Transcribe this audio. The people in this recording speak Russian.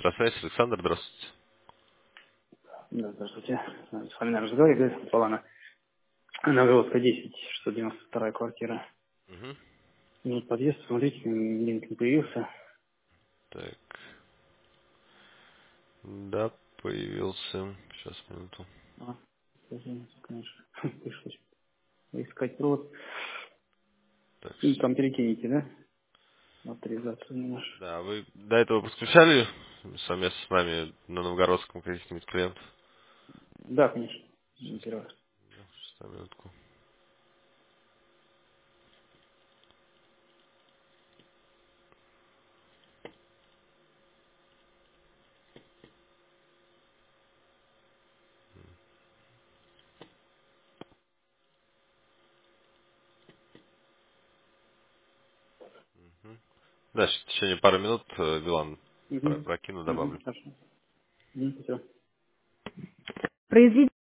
Электросвязь, Александр, здравствуйте. Да, здравствуйте. С вами на разговаривает Полана. Новгородская 10, 192 квартира. Мгм. Ну, подъезд, смотрите, линк не появился. Так, да, появился. Сейчас, минуту. А, извините, конечно, пришлось искать провод. Так, И там перекинете, да? Авторизацию на наш. да, вы до этого подключали совместно с нами на Новгородском каких-нибудь клиентов? Да, конечно. Не Сейчас, первый раз. да, сейчас, на минутку. Да, сейчас в течение пары минут Билан Угу. прокину, Угу, добавлю. хорошо. Угу, все.